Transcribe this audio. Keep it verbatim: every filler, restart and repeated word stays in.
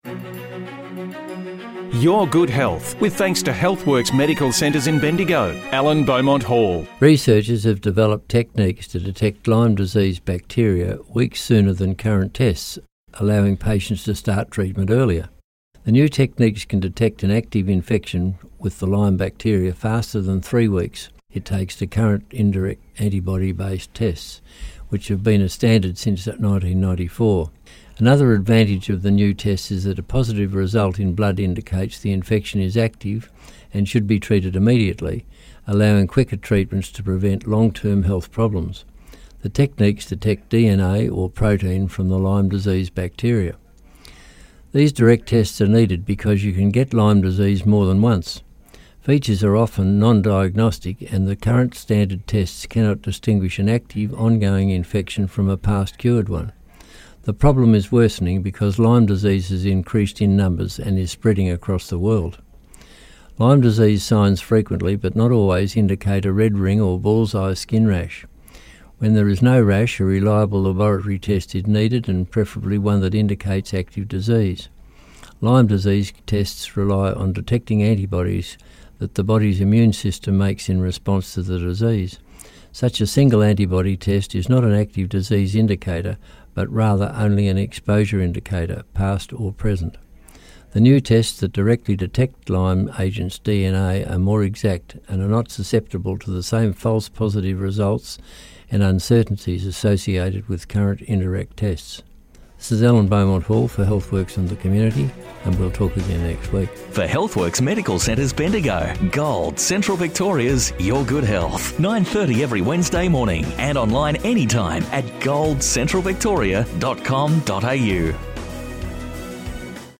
Your good health, with thanks to HealthWorks Medical Centres in Bendigo. Alan Beaumont Hall. Researchers have developed techniques to detect Lyme disease bacteria weeks sooner than current tests, allowing patients to start treatment earlier. The new techniques can detect an active infection with the Lyme bacteria faster than three weeks it takes to current indirect antibody-based tests, which have been a standard since nineteen ninety-four. Another advantage of the new tests is that a positive result in blood indicates the infection is active and should be treated immediately, allowing quicker treatments to prevent long-term health problems. The techniques detect D N A or protein from the Lyme disease bacteria. These direct tests are needed because you can get Lyme disease more than once. Features are often non-diagnostic, and the current standard tests cannot distinguish an active, ongoing infection from a past cured one. The problem is worsening because Lyme disease has increased in numbers and is spreading across the world. Lyme disease signs frequently, but not always, indicate a red ring or bullseye skin rash. When there is no rash, a reliable laboratory test is needed, and preferably one that indicates active disease. Lyme disease tests rely on detecting antibodies that the body's immune system makes in response to the disease. Such a single antibody test is not an active disease indicator, but rather only an exposure indicator, past or present. The new tests that directly detect Lyme agents' D N A are more exact and are not susceptible to the same false positive results and uncertainties associated with current indirect tests. This is Alan Beaumont Hall for HealthWorks and the Community, and we'll talk again next week. For HealthWorks Medical Centres Bendigo, Gold, Central Victoria's Your Good Health, nine thirty every Wednesday morning, and online anytime at gold central victoria dot com dot a u.